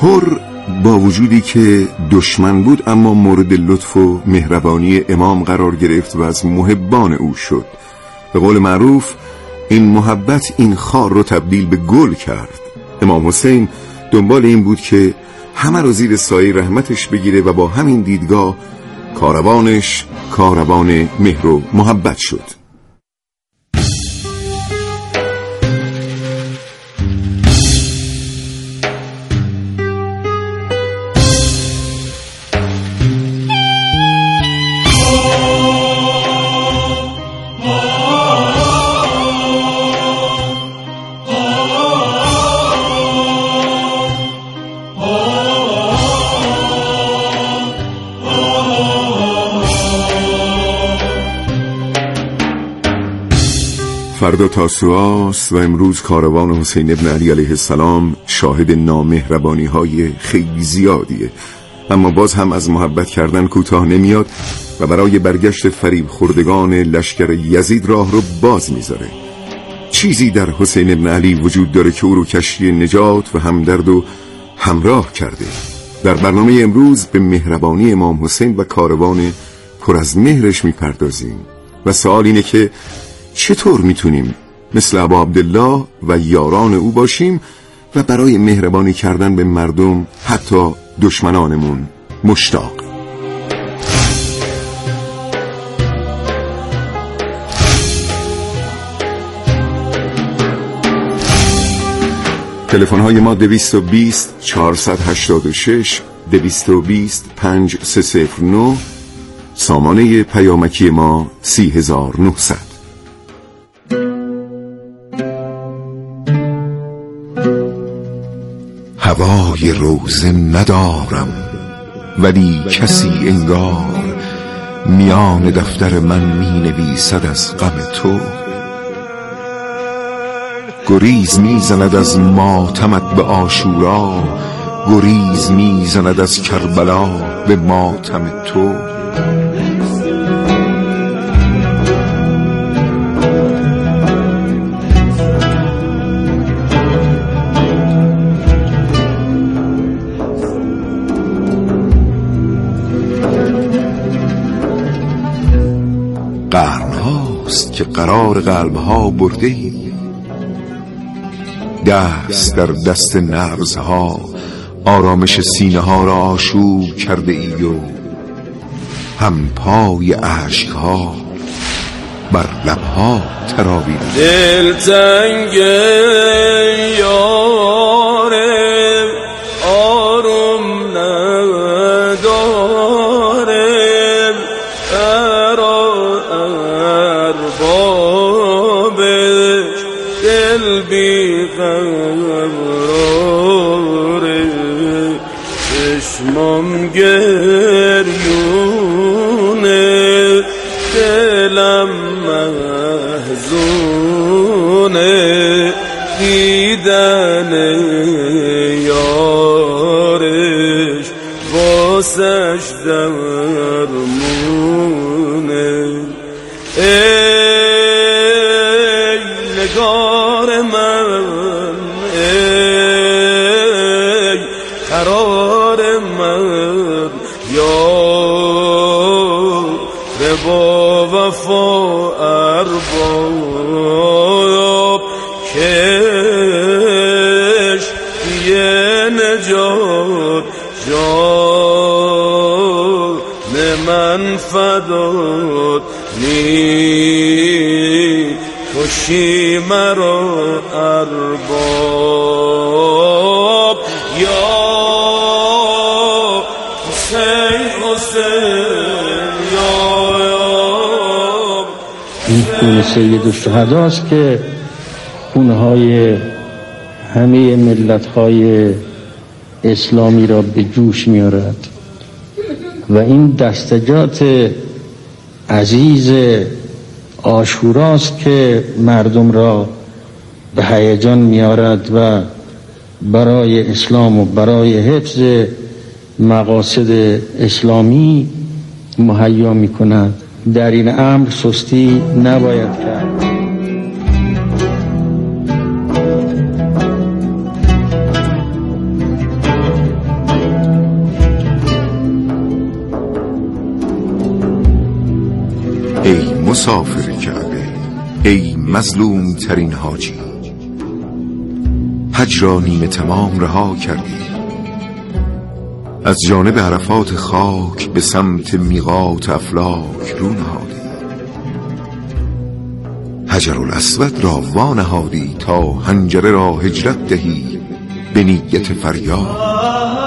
حر با وجودی که دشمن بود اما مورد لطف و مهربانی امام قرار گرفت و از محبان او شد. به قول معروف این محبت این خار رو تبدیل به گل کرد. امام حسین دنبال این بود که همه رو زیر سایه رحمتش بگیره و با همین دیدگاه کاروانش کاروان مهر و محبت شد. فردا تاسوعا است و امروز کاروان حسین ابن علی علیه السلام شاهد نامهربانی های خیلی زیادیه، اما باز هم از محبت کردن کوتاه نمیاد و برای برگشت فریب خوردگان لشکر یزید راه رو باز میذاره. چیزی در حسین ابن علی وجود داره که او رو کشتی نجات و همدرد و همراه کرده. در برنامه امروز به مهربانی امام حسین و کاروان پر از مهرش میپردازیم و سوال اینه که چطور میتونیم مثل ابا عبدالله و یاران او باشیم و برای مهربانی کردن به مردم حتی دشمنانمون مشتاق. تلفن های ما 220 486 220 5309، سامانه پیامکی ما 30900. هوای روزه ندارم ولی کسی انگار میان دفتر من می نویسد از غم تو. گریز می زند از ماتمت به عاشورا، گریز می زند از کربلا به ماتم تو. قرنهاست که قرار قلبها برده ای، دست در دست نبضها آرامش سینه ها را آشوب کرده ای و هم پای عشقها بر لبها تراویده. دلتنگ یاره آروم نداره، اربابش دل بی قراره، چشمم گریونه دلم محزونه، دیدن یارش واسش درمونه. ای نگار من، ای قرار من، یار با وفا ارباب، کش یه نجات جان من فدات، می کشی مرا ارباب. یا حسین حسین یا این خون سید الشهداست که خونهای همه ملت‌های اسلامی را به جوش می‌آورد و این دستجات عزیز عاشوراست که مردم را به هیجان می‌آورد و برای اسلام و برای حفظ مقاصد اسلامی مهیا می‌کند. در این امر سستی نباید کرد. مسافر کعبه، ای مظلوم ترین حاجی، حج را نیمه تمام رها کردی، از جانب عرفات خاک به سمت میقات افلاک رو نهادی، حجر الاسود را وانهادی تا حنجره را هجرت دهی به نیت فریاد.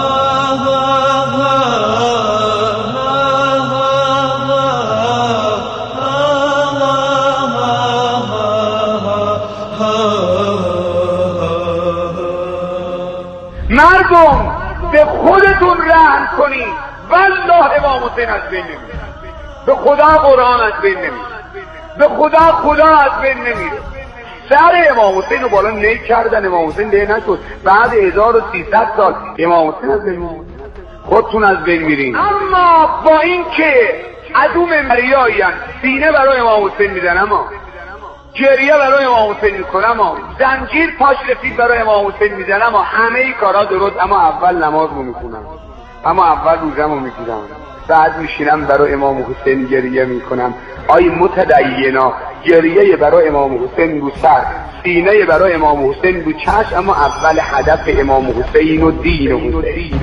مردم به خودتون رحم کنید، والله امام حسین از بین نمیره، به خدا قرآن از بین نمیره، به خدا از بین نمیره. سر امام حسین رو بالا نی کردن، امام حسین ده نشد، بعد 1300 سال امام حسین از بین میره، خودتون از بین میرین. اما با این که عدو منبری سینه برای امام حسین میزنن، اما گریه برای امام حسین میکنم، زنجیر پاش رسید برای امام حسین میزنم، اما همه ای کارا درست، اما اول نماز رو میخونم، اما اول روزم رو میگیرم، بعد میشینم برای امام حسین گریه میکنم. آی متدینا، گریه برای امام حسین رو سر، سینه برای امام حسین رو چشم، اما اول هدف امام حسین و دین و حسین.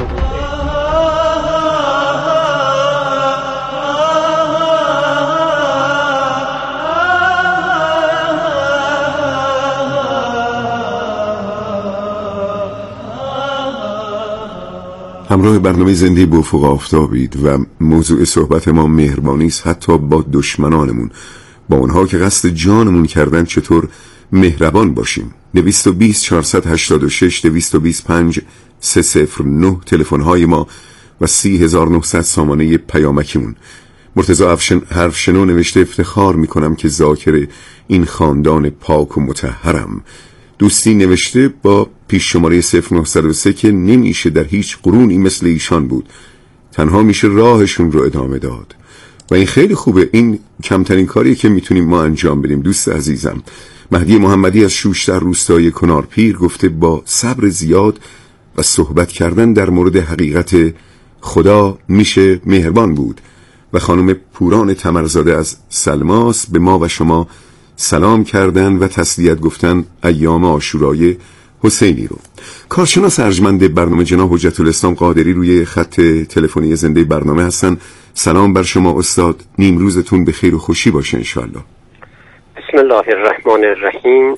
همراه برنامه زنده با افق آفتابید و موضوع صحبت ما مهربانی است، حتی با دشمنانمون، با اونها که قصد جانمون کردن چطور مهربان باشیم. 220 486 225 309 تلفن‌های ما و 30900 سامانه پیامکیمون. مرتضی حرفشنو نوشته افتخار میکنم که ذاکر این خاندان پاک و مطهرم. دوستی نوشته با پیش شماره 0903 که نمیشه در هیچ قرونی مثل ایشان بود، تنها میشه راهشون رو ادامه داد و این خیلی خوبه. این کمترین کاریه که میتونیم ما انجام بدیم. دوست عزیزم مهدی محمدی از شوشتر روستای کنارپیر گفته با صبر زیاد و صحبت کردن در مورد حقیقت خدا میشه مهربان بود. و خانم پوران تمرزاده از سلماس به ما و شما سلام کردن و تسلیت گفتن ایام عاشورای حسینی رو. کارشناس ارجمند برنامه جناب حجت الاسلام قادری روی خط تلفنی زنده برنامه هستن. سلام بر شما استاد، نیمروزتون به خیر و خوشی باشه انشالله. بسم الله الرحمن الرحیم.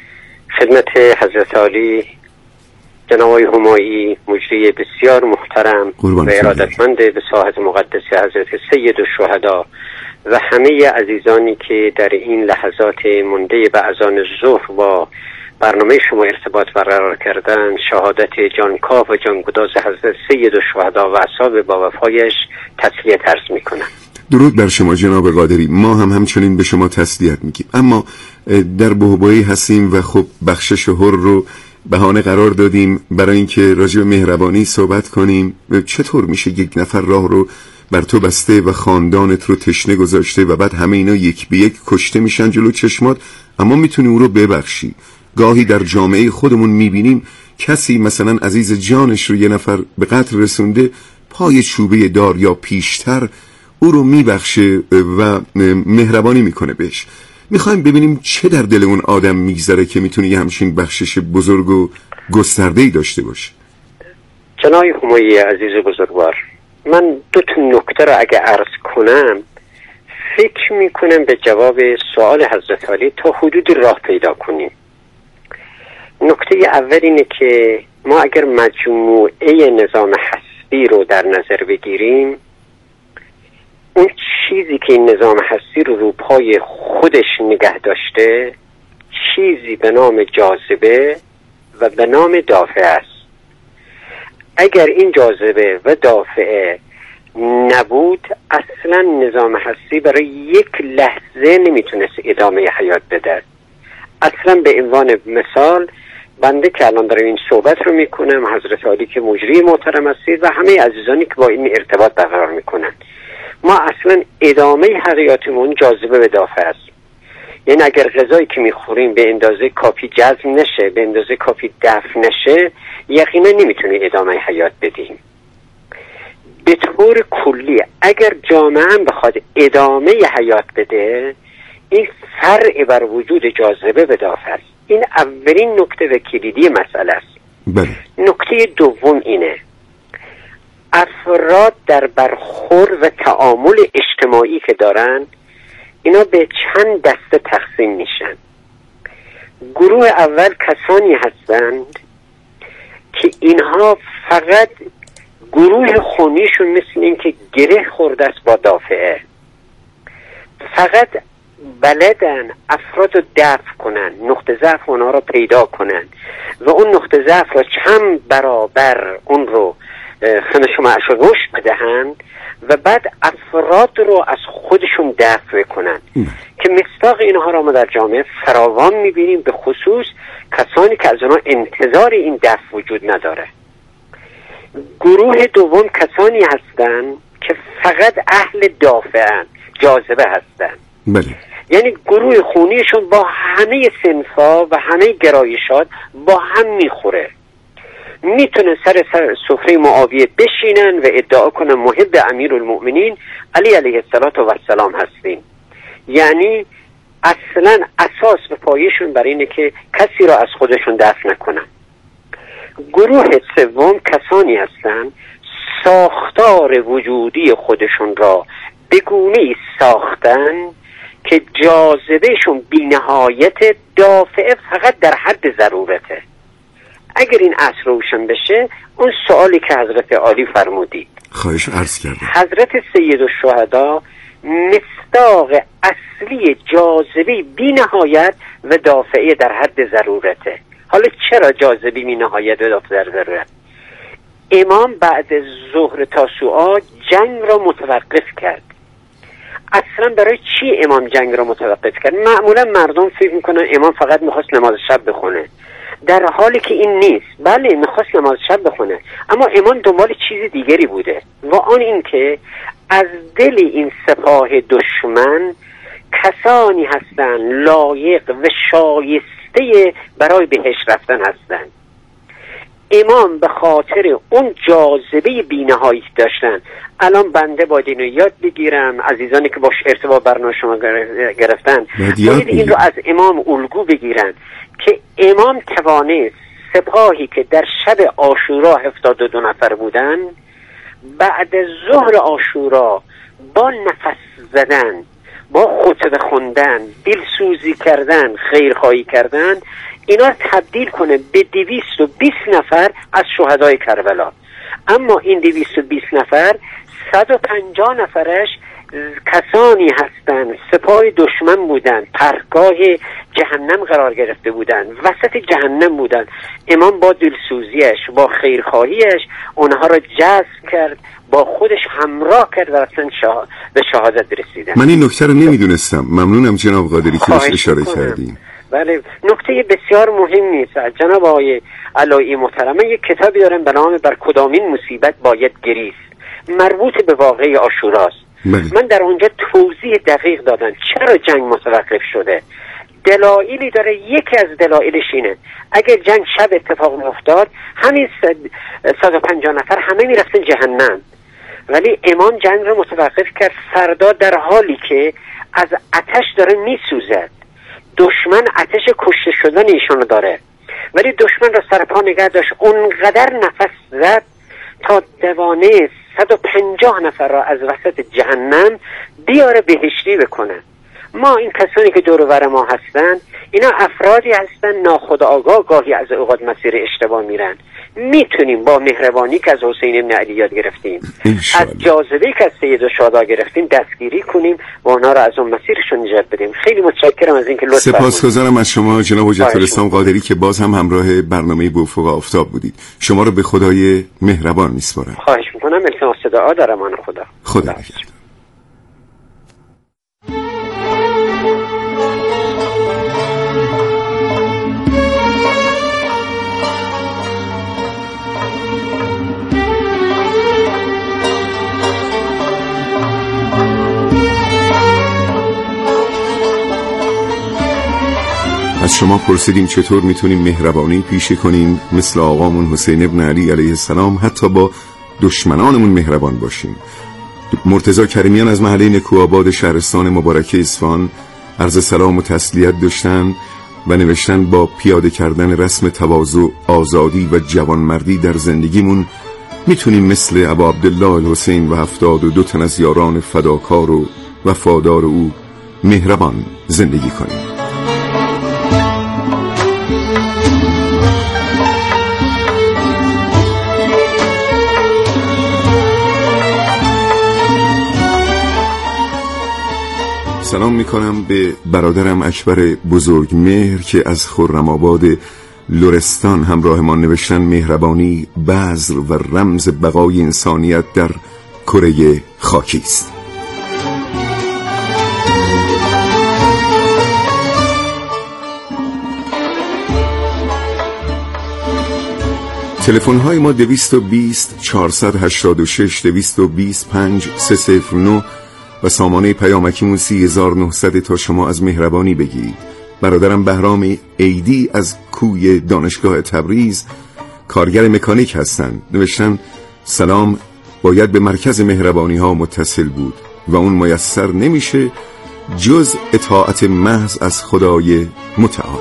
خدمت حضرت عالی جناب همایی مجری بسیار محترم و ارادتمند به ساحت مقدس حضرت سید الشهدا و همه عزیزانی که در این لحظات مونده به اذان ظهر با برنامه شما ارتباط برقرار کردن، شهادت جانکاه و جانگداز حضرت سید الشهدا و اصحاب با وفایش تسلیت عرض میکنم. درود بر شما جناب قادری. ما هم همچنین به شما تسلیت میگیم، اما در بحبوحی هستیم و خب بخشش حر رو بهانه قرار دادیم برای اینکه راجع به مهربانی صحبت کنیم. چطور میشه یک نفر راه رو بر تو بسته و خاندانت رو تشنه گذاشته و بعد همه اینا یک به یک کشته میشن جلو چشمات، اما میتونی او رو ببخشی؟ گاهی در جامعه خودمون میبینیم کسی مثلا عزیز جانش رو یه نفر به قتل رسونده، پای چوبه دار یا پیشتر او رو میبخشه و مهربانی میکنه بهش. میخوایم ببینیم چه در دل اون آدم میگذره که میتونه یه همچین بخشش بزرگ و گسترده‌ای داشته باشه. جناب همایی عزیز بزرگوار، من دو تا نکته رو اگه عرض کنم فکر میکنم به جواب سوال حضرت علی تا حدود راه پیدا کنیم. نکته اول اینه که ما اگر مجموعه نظام هستی رو در نظر بگیریم، اون چیزی که این نظام هستی رو پای خودش نگه داشته چیزی به نام جاذبه و به نام دافعه است. اگر این جاذبه و دافعه نبود، اصلا نظام هستی برای یک لحظه نمیتونست ادامه حیات بده. اصلا به عنوان مثال بنده که الان دارم این صحبت رو میکنم، حضرت عالی که مجری محترم هستید و همه عزیزانی که با این ارتباط برقرار میکنن، ما اصلا ادامه حیاتمون جاذبه به دافعه است. یعنی اگر غذایی که میخوریم به اندازه کافی جذب نشه، به اندازه کافی دفع نشه، یقینا نمیتونه ادامه حیات بدیم. به طور کلی اگر جامعه بخواد ادامه حیات بده، این فرع بر وجود جاذبه به دافع است. این اولین نکته و کلیدی مسئله است. بله. نکته دوم اینه، افراد در برخورد و تعامل اجتماعی که دارن اینا به چند دسته تقسیم میشن. گروه اول کسانی هستند که اینها فقط گروه خونیشون مثل این که گره خورده است با دافعه، فقط بلدن افراد رو دفع کنن، نقطه ضعف اونها رو پیدا کنن و اون نقطه ضعف رو چند برابر اون رو خودشون رشد بدهند و بعد افراد رو از خودشون دفع کنن که مصداق اینها را ما در جامعه فراوان میبینیم، به خصوص کسانی که از اونها انتظار این دفع وجود نداره. گروه دوم کسانی هستند که فقط اهل دافعن، جاذبه هستند. بله. یعنی گروه خونیشون با همه صنفا و همه گرایشات با هم میخوره، میتونه سر سفره معاویه بشینن و ادعا کنن محب امیرالمؤمنین علی علیه السلام هستیم. یعنی اصلا اساس و پایه‌شون برای اینه که کسی را از خودشون دفع نکنن. گروه سوم کسانی هستند ساختار وجودی خودشون را به گونه‌ای ساختن که جاذبهشون بی‌نهایت، دافعه فقط در حد ضرورته. اگر این اصل روشن بشه، اون سوالی که حضرت عالی فرمودید، خواهش عرض کردم، حضرت سید الشهدا مصداق اصلی جاذبه بی‌نهایت و دافعه در حد ضرورته. حالا چرا جاذبه بی‌نهایت و دافعه در ضرورت؟ امام بعد ظهر تاسوعا جنگ را متوقف کرد. اصلا برای چی امام جنگ را متوقف کرد؟ معمولا مردم فکر میکنن امام فقط میخواست نماز شب بخونه، در حالی که این نیست. بله میخواست نماز شب بخونه، اما امام دنبال چیز دیگری بوده و آن این که از دل این سپاه دشمن کسانی هستند لایق و شایسته برای بهشت رفتن هستند. امام به خاطر اون جاذبه بی‌نهایت داشتن. الان بنده باید اینو یاد بگیرم، عزیزانی که باش ارتباط برنامه شما گرفتن باید این رو از امام الگو بگیرن که امام توانست سپاهی که در شب عاشورا 72 نفر بودن، بعد ظهر عاشورا با نفس زدن، با خطبه خوندن، دلسوزی کردن، خیرخواهی کردن، اینا تبدیل کنه به 220 نفر از شهدای کربلا. اما این 220 نفر 150 نفرش کسانی هستند سپاه دشمن بودند، پرگاه جهنم قرار گرفته بودند، وسط جهنم بودند. امام با دلسوزیش، با خیرخواهیش اونها را جذب کرد، با خودش همراه کرد و اصلا به شهادت رسیدن. من این نکته رو نمیدونستم. ممنونم جناب قادری که بهش اشاره کردیم. بله، نکته بسیار مهمی است. جناب آقای علایی محترمه یک کتابی دارن به نام بر کدامین مصیبت باید گریست، مربوط به واقعه عاشوراست. من در اونجا توضیح دقیق دادم چرا جنگ متوقف شده. دلایلی داره. یکی از دلایلش اینه اگر جنگ شب اتفاق افتاد همین 150 نفر همه میرفتن جهنم، ولی امام جنگ رو متوقف کرد فردا در حالی که از آتش داره میسوزد. دشمن آتش کشته شدن ایشونو داره، ولی دشمن را سر پا نگه داشت، اونقدر نفس زد تا دوانه 150 نفر را از وسط جهنم بیاره بهشتی بکنه. ما این کسانی که دور و بر ما هستن اینا افرادی هستن ناخودآگاه گاهی از اوقات مسیر اشتباه میرن. میتونیم با مهربانی که از حسین بن علی یاد گرفتیم، از جاذبه که از سید الشهدا گرفتیم دستگیری کنیم و اونا را از اون مسیرشون نجات بدیم. خیلی متشکرم از اینکه لطف فرمودید. سپاسگزارم از شما جناب حجت الاسلام قادری که باز هم همراه برنامه به افق آفتاب بودید. شما رو به خدای مهربان میسپارم. خواهش میکنم. التماس دعا در امان خدا. خدا نگهدار. از شما پرسیدیم چطور میتونیم مهربانی پیشه کنیم مثل آقامون حسین ابن علی علیه السلام، حتی با دشمنانمون مهربان باشیم. مرتضی کریمیان از محله نکوآباد شهرستان مبارکه اصفهان عرض سلام و تسلیت داشتن و نوشتن با پیاده کردن رسم تواضع، آزادی و جوانمردی در زندگیمون میتونیم مثل ابا عبدالله الحسین و 72 تن از یاران فداکار و وفادار او مهربان زندگی کنیم. سلام میکنم به برادرم اکبر بزرگمهر که از خرم‌آباد لرستان همراه ما نوشتن مهربانی بذر و رمز بقای انسانیت در کره خاکی است. تلفن های ما 220 486 225 309 و سامانه پیامکیمون 3900 تا شما از مهربانی بگید. برادرم بهرام ایدی از کوی دانشگاه تبریز کارگر مکانیک هستند. نوشتن سلام، باید به مرکز مهربانی ها متصل بود و اون میسر نمیشه جز اطاعت محض از خدای متعال.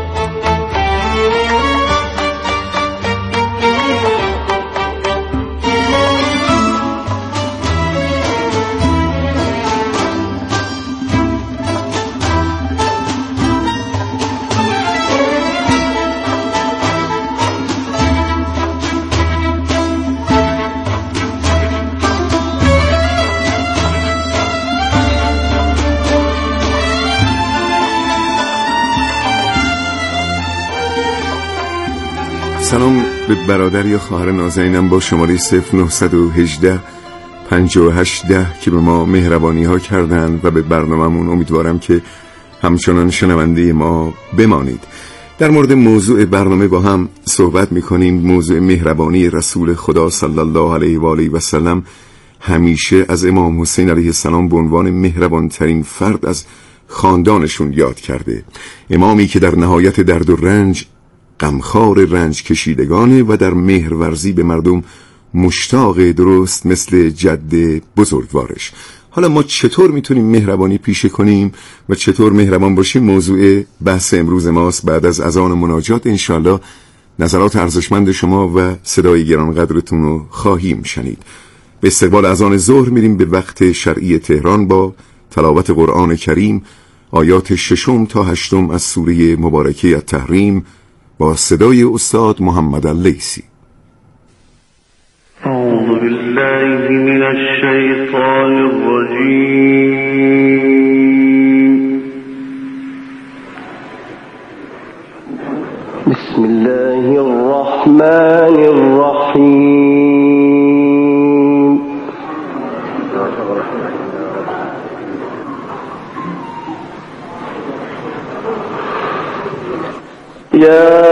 سلام به برادر یا خواهر نازنینم با شماره 0918 5810 که به ما مهربانی ها کردن و به برنامه‌مون امیدوارم که همچنان شنونده ما بمانید. در مورد موضوع برنامه با هم صحبت می‌کنیم. موضوع مهربانی رسول خدا صلی الله علیه و آله و سلم همیشه از امام حسین علیه السلام به عنوان مهربان‌ترین فرد از خاندانشون یاد کرده. امامی که در نهایت درد و رنج غمخوار رنج کشیدگانه و در مهرورزی به مردم مشتاق، درست مثل جد بزرگوارش. حالا ما چطور میتونیم مهربانی پیشه کنیم و چطور مهربان باشیم موضوع بحث امروز ماست. بعد از اذان و مناجات انشالله نظرات ارزشمند شما و صدای گرانقدرتون رو خواهیم شنید. به استقبال اذان ظهر میریم به وقت شرعی تهران با تلاوت قرآن کریم، آیات 6 تا 8 از سوره مبارکه التحریم با صدای استاد محمد اللیثی. اعوذ بالله من الشیطان الرجیم. بسم الله الرحمن الرحیم. یا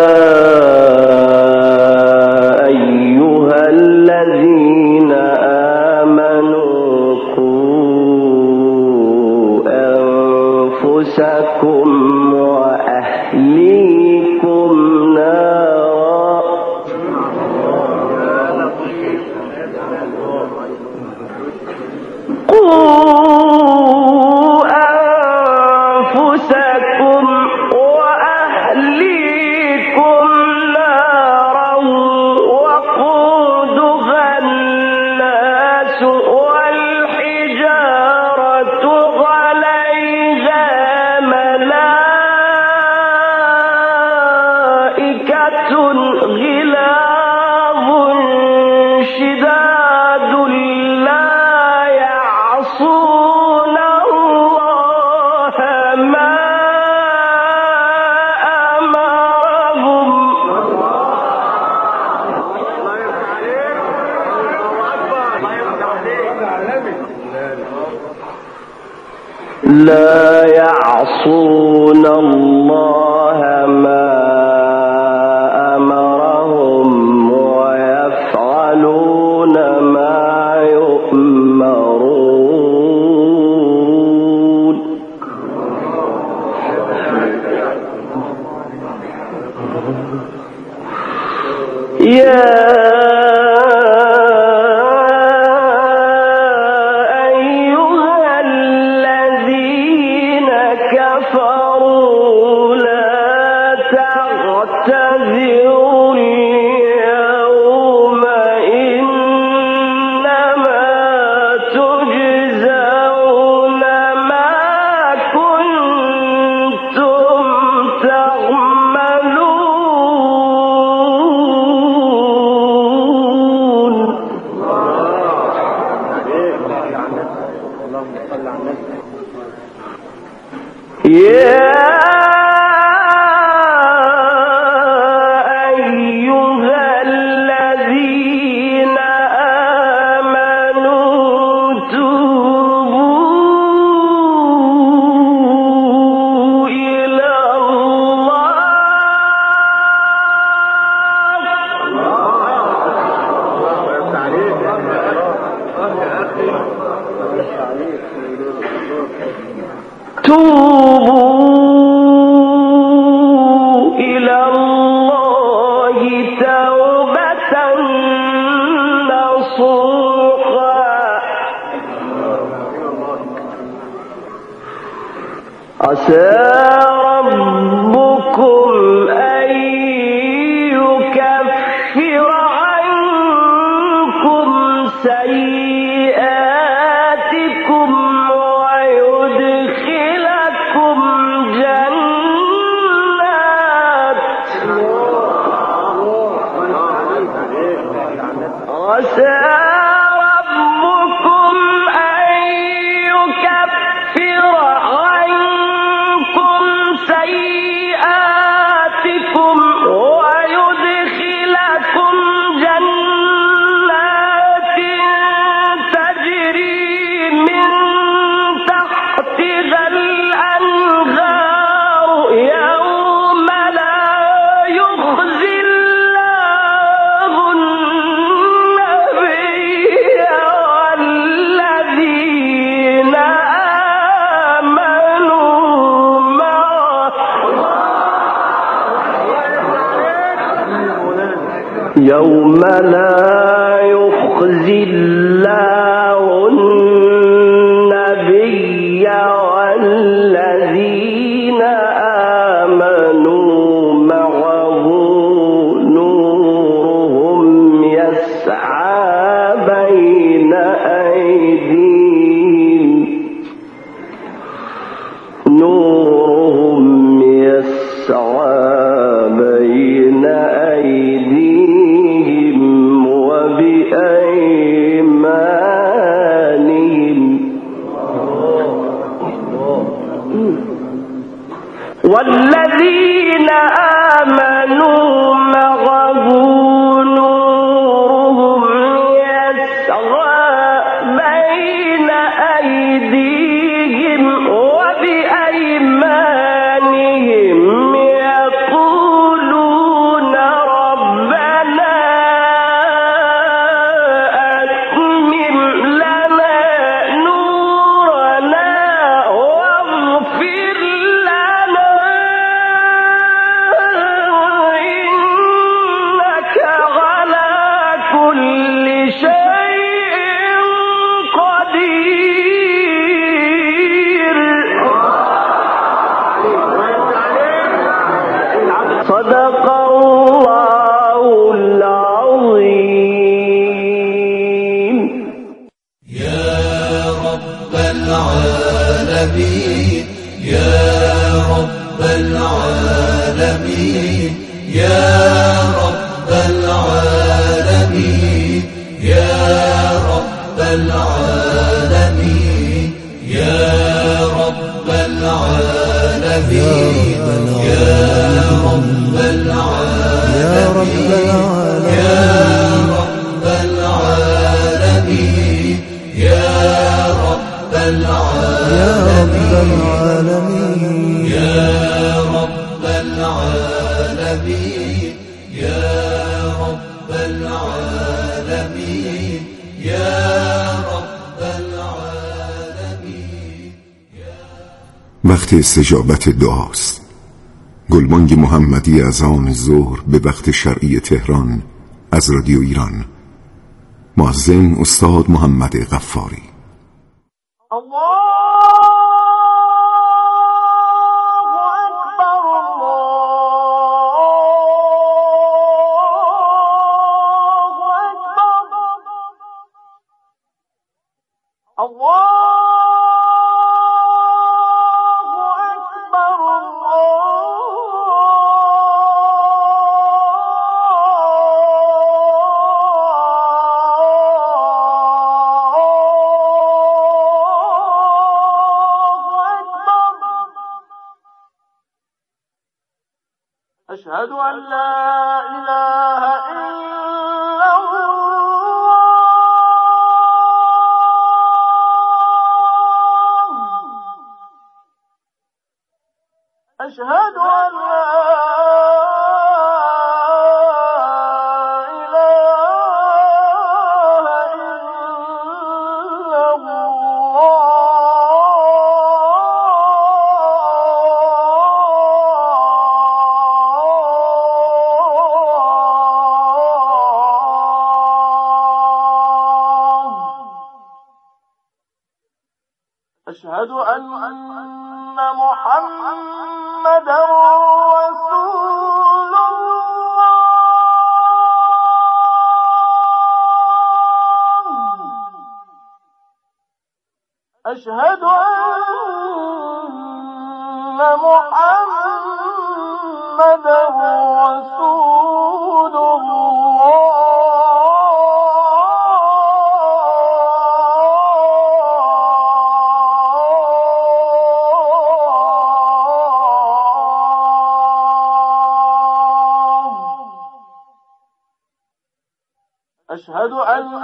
لا يعصون الله ما أمرهم ويفعلون ما يؤمرون. يا أيها الذين كفروا عسى ربكم أن يكفر عنكم سيئاتكم ويدخلكم جنات عسى يوم لا يخزي الله النبي والذين آمنوا معه نورهم يسعى بين أيديهم بين أيديهم وبأيمانهم والذين آمنوا معه نورهم يسعى بين أيديهم وبأيمانهم يقولون ربنا أتمم لنا نورنا واغفر لنا إنك على كل شيء قدير. صدق الله العظيم. يا رب العالمين يا رب العالمين يا رب العالمين يا رب العالمين يا رب العالمين يا رب العالمين يا رب العالمين يا رب العالمين يا رب العالمين يا رب العالمين يا رب العالمين. وقت استجابت دعاست. گلبانگ محمدی از آن ظهر به وقت شرعی تهران از رادیو ایران. مؤذن استاد محمد غفاری. أن لا إله إلا الله أشهد أن لا أشهد أن محمدا رسول الله أشهد أن محمدا رسول الله أشهد أن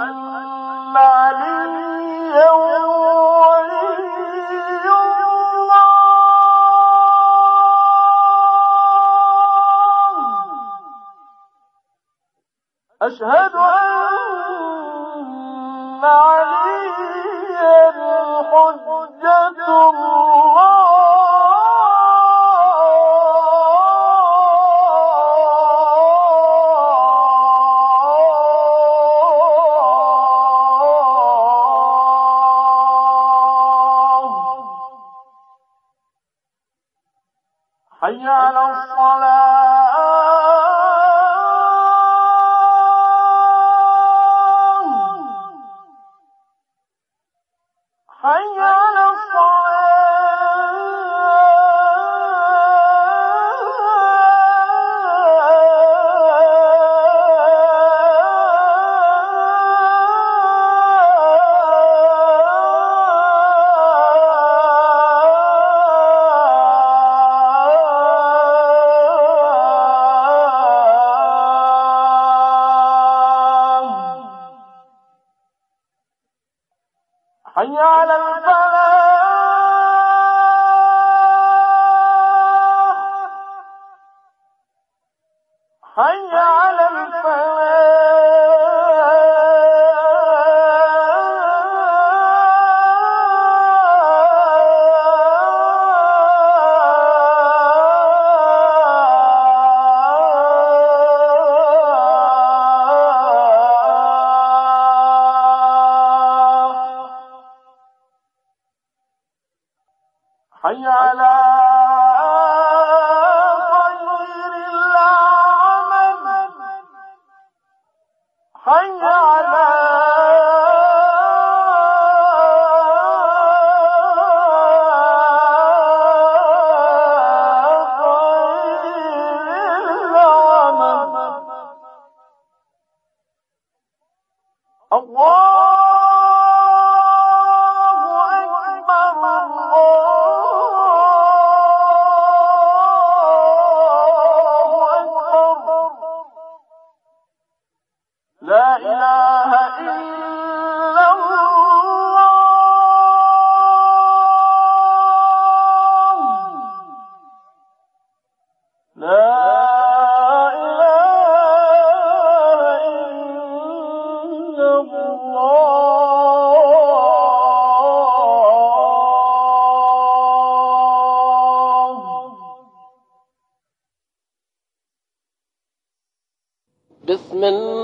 عليا ولي الله أشهد أن عليا حجة الله حي على الصلاة حي على حي على الفلاح حي على حي على خير العمل حي على خير العمل الله لا إله إلا الله لا إله إلا الله بسم الله